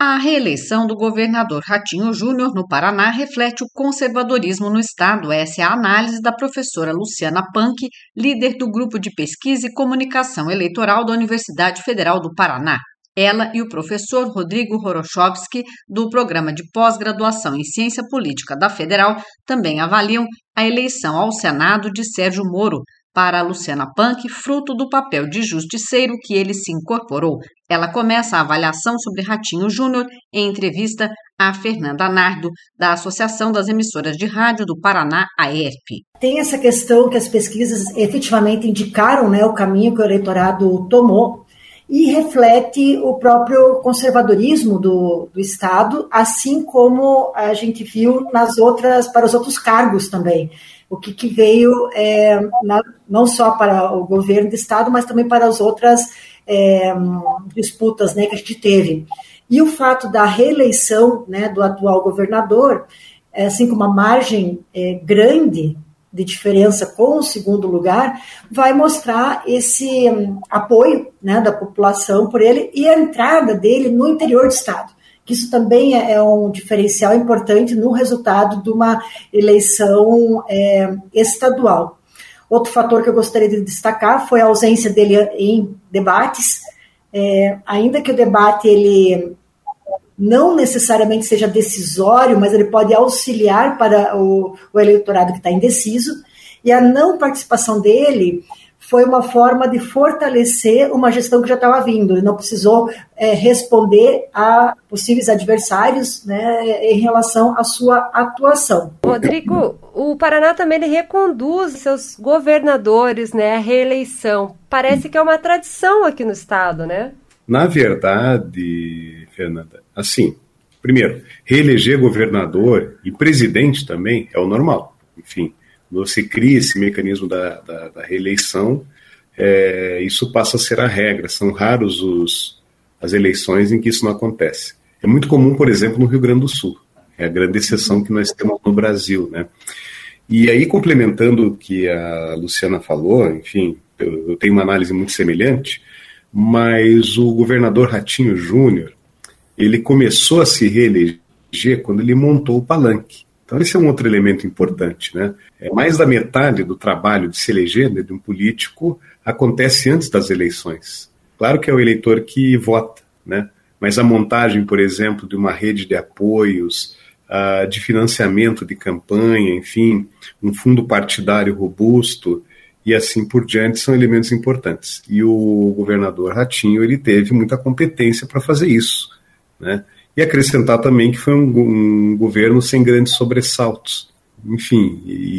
A reeleição do governador Ratinho Júnior no Paraná reflete o conservadorismo no estado. Essa é a análise da professora Luciana Panke, líder do Grupo de Pesquisa e Comunicação Eleitoral da Universidade Federal do Paraná. Ela e o professor Rodrigo Horochovski, do Programa de Pós-Graduação em Ciência Política da Federal, também avaliam a eleição ao Senado de Sérgio Moro. Para a Luciana Panke, fruto do papel de justiceiro que ele se incorporou. Ela começa a avaliação sobre Ratinho Júnior em entrevista a Fernanda Nardo, da Associação das Emissoras de Rádio do Paraná, AERP. Tem essa questão que as pesquisas efetivamente indicaram, o caminho que o eleitorado tomou, e reflete o próprio conservadorismo do Estado, assim como a gente viu para os outros cargos também. O que veio não só para o governo do Estado, mas também para as outras disputas que a gente teve. E o fato da reeleição do atual governador, assim com uma margem grande de diferença com o segundo lugar, vai mostrar esse apoio da população por ele e a entrada dele no interior do Estado. Que isso também é um diferencial importante no resultado de uma eleição estadual. Outro fator que eu gostaria de destacar foi a ausência dele em debates, ainda que o debate ele não necessariamente seja decisório, mas ele pode auxiliar para o eleitorado que está indeciso, e a não participação dele foi uma forma de fortalecer uma gestão que já estava vindo. Ele não precisou responder a possíveis adversários em relação à sua atuação. Rodrigo, o Paraná também ele reconduz seus governadores à reeleição. Parece que é uma tradição aqui no estado, né? Na verdade, Fernanda, assim, primeiro, reeleger governador e presidente também é o normal. Enfim, você cria esse mecanismo da reeleição, isso passa a ser a regra. São raros as eleições em que isso não acontece. É muito comum, por exemplo, no Rio Grande do Sul. É a grande exceção que nós temos no Brasil, né? E aí, complementando o que a Luciana falou, enfim, eu tenho uma análise muito semelhante, mas o governador Ratinho Júnior, ele começou a se reeleger quando ele montou o palanque. Então esse é um outro elemento importante, né? Mais da metade do trabalho de se eleger de um político acontece antes das eleições. Claro que é o eleitor que vota, né? Mas a montagem, por exemplo, de uma rede de apoios, de financiamento de campanha, enfim, um fundo partidário robusto e assim por diante são elementos importantes. E o governador Ratinho, ele teve muita competência para fazer isso, né? E acrescentar também que foi um governo sem grandes sobressaltos. Enfim,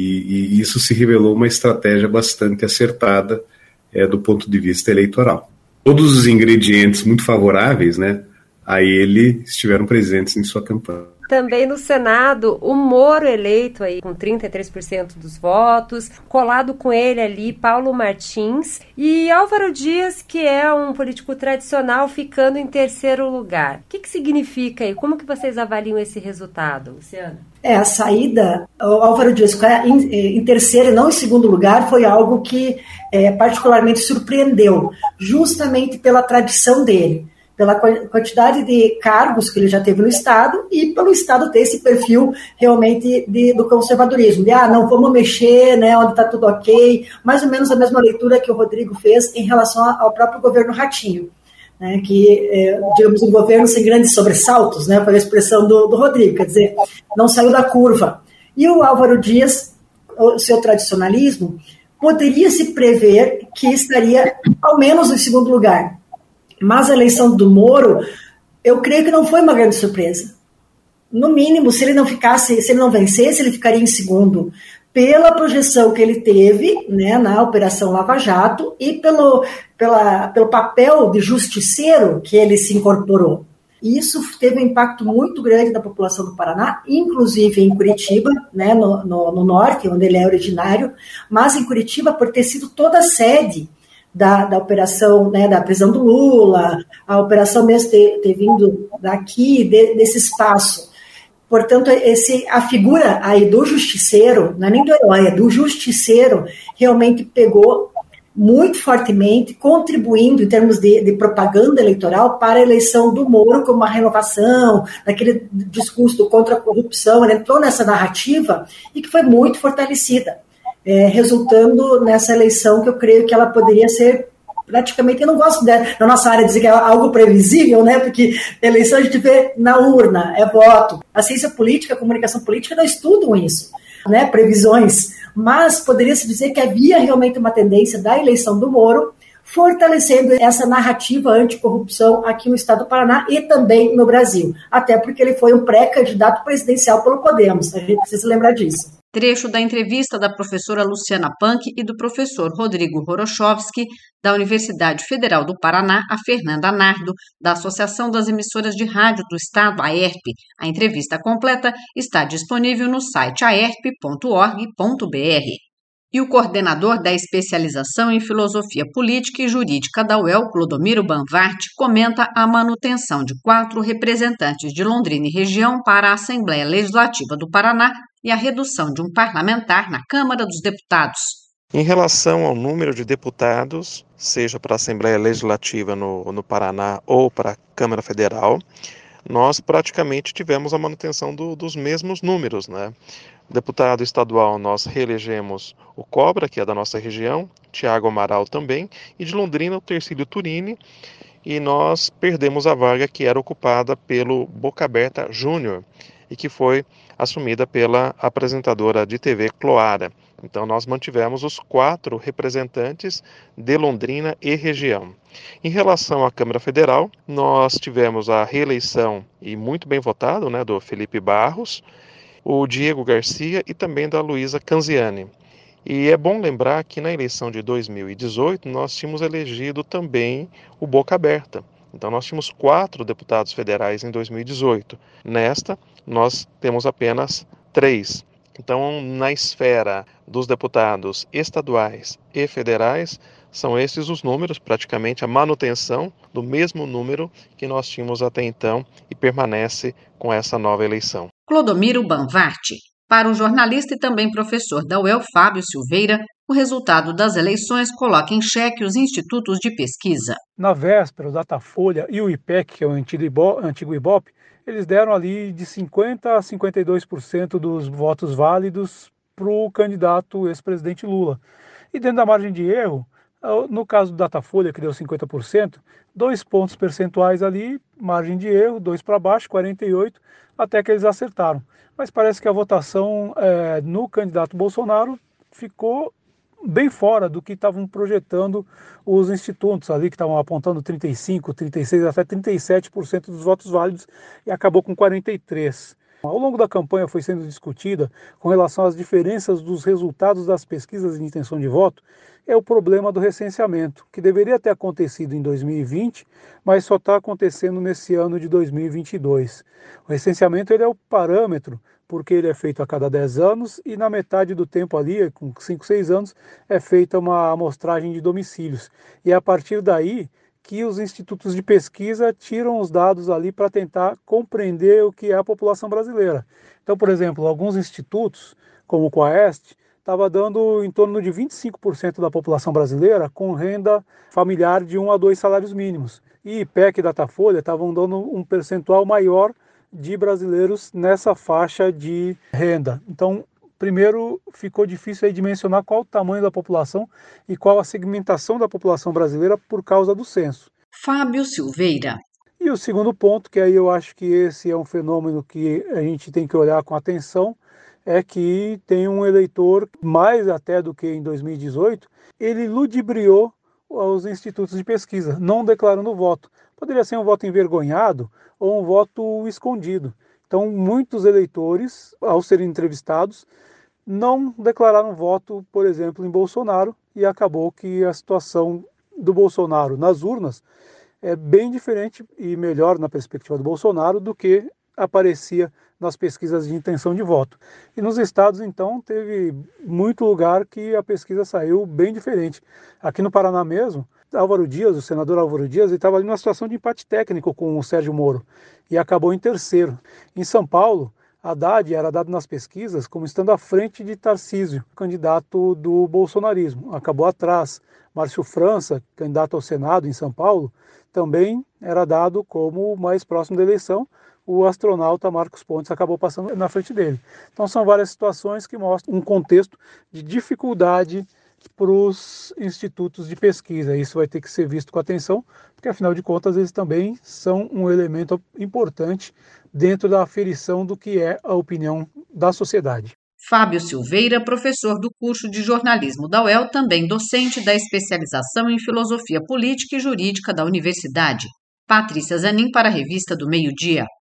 e isso se revelou uma estratégia bastante acertada do ponto de vista eleitoral. Todos os ingredientes muito favoráveis, a ele estiveram presentes em sua campanha. Também no Senado, o Moro eleito aí com 33% dos votos, colado com ele ali Paulo Martins e Álvaro Dias, que é um político tradicional, ficando em terceiro lugar. O que significa aí? Como que vocês avaliam esse resultado, Luciana? A saída, o Álvaro Dias em terceiro e não em segundo lugar foi algo que particularmente surpreendeu, justamente pela tradição dele, pela quantidade de cargos que ele já teve no Estado e pelo Estado ter esse perfil realmente do conservadorismo, de não vamos mexer, onde está tudo ok, mais ou menos a mesma leitura que o Rodrigo fez em relação ao próprio governo Ratinho, que, digamos, um governo sem grandes sobressaltos, foi a expressão do Rodrigo, quer dizer, não saiu da curva. E o Álvaro Dias, o seu tradicionalismo, poderia se prever que estaria ao menos em segundo lugar. Mas a eleição do Moro, eu creio que não foi uma grande surpresa. No mínimo, se ele não vencesse, ele ficaria em segundo, pela projeção que ele teve na Operação Lava Jato e pelo papel de justiceiro que ele se incorporou. E isso teve um impacto muito grande na população do Paraná, inclusive em Curitiba, no norte, onde ele é originário, mas em Curitiba por ter sido toda a sede da operação, da prisão do Lula, a operação mesmo ter vindo daqui, desse espaço. Portanto, a figura aí do justiceiro, não é nem do herói, é do justiceiro, realmente pegou muito fortemente, contribuindo em termos de propaganda eleitoral para a eleição do Moro como uma renovação, daquele discurso contra a corrupção. Ele entrou nessa narrativa e que foi muito fortalecida, resultando nessa eleição que eu creio que ela poderia ser praticamente, eu não gosto na nossa área de dizer que é algo previsível, né? Porque eleição a gente vê na urna, é voto. A ciência política, a comunicação política não estudam isso, né? Previsões. Mas poderia-se dizer que havia realmente uma tendência da eleição do Moro, fortalecendo essa narrativa anticorrupção aqui no estado do Paraná e também no Brasil. Até porque ele foi um pré-candidato presidencial pelo Podemos, a gente precisa lembrar disso. Trecho da entrevista da professora Luciana Punk e do professor Rodrigo Horochovski, da Universidade Federal do Paraná, a Fernanda Nardo, da Associação das Emissoras de Rádio do Estado, AERP. A entrevista completa está disponível no site aerp.org.br. E o coordenador da especialização em filosofia política e jurídica da UEL, Clodomiro Banvart, comenta a manutenção de 4 representantes de Londrina e região para a Assembleia Legislativa do Paraná e a redução de um parlamentar na Câmara dos Deputados. Em relação ao número de deputados, seja para a Assembleia Legislativa no Paraná ou para a Câmara Federal, nós praticamente tivemos a manutenção dos mesmos números, né? Deputado estadual, nós reelegemos o Cobra, que é da nossa região, Tiago Amaral também, e de Londrina, o Tercílio Turini, e nós perdemos a vaga que era ocupada pelo Boca Aberta Júnior, e que foi assumida pela apresentadora de TV Cloara. Então nós mantivemos os 4 representantes de Londrina e região. Em relação à Câmara Federal, nós tivemos a reeleição, e muito bem votado, né, do Felipe Barros, o Diego Garcia e também da Luísa Canziani. E é bom lembrar que na eleição de 2018 nós tínhamos elegido também o Boca Aberta. Então nós tínhamos 4 deputados federais em 2018. Nesta, nós temos apenas 3. Então, na esfera dos deputados estaduais e federais, são esses os números, praticamente a manutenção do mesmo número que nós tínhamos até então e permanece com essa nova eleição. Clodomiro Banvart. Para o jornalista e também professor da UEL, Fábio Silveira, o resultado das eleições coloca em xeque os institutos de pesquisa. Na véspera, o Datafolha e o IPEC, que é o antigo Ibope, eles deram ali de 50% a 52% dos votos válidos para o candidato ex-presidente Lula. E dentro da margem de erro, no caso do Datafolha, que deu 50%, 2 pontos percentuais ali, margem de erro, 2 para baixo, 48%, até que eles acertaram. Mas parece que a votação no candidato Bolsonaro ficou bem fora do que estavam projetando os institutos ali, que estavam apontando 35%, 36%, até 37% dos votos válidos, e acabou com 43%. Ao longo da campanha foi sendo discutida com relação às diferenças dos resultados das pesquisas de intenção de voto, é o problema do recenseamento, que deveria ter acontecido em 2020, mas só está acontecendo nesse ano de 2022. O recenseamento ele é o parâmetro, porque ele é feito a cada 10 anos e na metade do tempo ali, com 5, 6 anos, é feita uma amostragem de domicílios. E é a partir daí que os institutos de pesquisa tiram os dados ali para tentar compreender o que é a população brasileira. Então, por exemplo, alguns institutos, como o Quaest, estava dando em torno de 25% da população brasileira com renda familiar de 1 a 2 salários mínimos. E IPEC e Datafolha estavam dando um percentual maior de brasileiros nessa faixa de renda. Então, primeiro, ficou difícil aí dimensionar qual o tamanho da população e qual a segmentação da população brasileira por causa do censo. Fábio Silveira. E o segundo ponto, que aí eu acho que esse é um fenômeno que a gente tem que olhar com atenção, é que tem um eleitor, mais até do que em 2018, ele ludibriou os institutos de pesquisa, não declarando voto. Poderia ser um voto envergonhado ou um voto escondido. Então, muitos eleitores, ao serem entrevistados, não declararam voto, por exemplo, em Bolsonaro, e acabou que a situação do Bolsonaro nas urnas é bem diferente e melhor na perspectiva do Bolsonaro do que aparecia nas pesquisas de intenção de voto. E nos estados, então, teve muito lugar que a pesquisa saiu bem diferente. Aqui no Paraná mesmo, Álvaro Dias, o senador Álvaro Dias, ele estava ali numa situação de empate técnico com o Sérgio Moro e acabou em terceiro. Em São Paulo, Haddad era dado nas pesquisas como estando à frente de Tarcísio, candidato do bolsonarismo. Acabou atrás. Márcio França, candidato ao Senado em São Paulo, também era dado como o mais próximo da eleição. O astronauta Marcos Pontes acabou passando na frente dele. Então são várias situações que mostram um contexto de dificuldade para os institutos de pesquisa. Isso vai ter que ser visto com atenção, porque afinal de contas eles também são um elemento importante dentro da aferição do que é a opinião da sociedade. Fábio Silveira, professor do curso de jornalismo da UEL, também docente da especialização em filosofia política e jurídica da universidade. Patrícia Zanin para a Revista do Meio-Dia.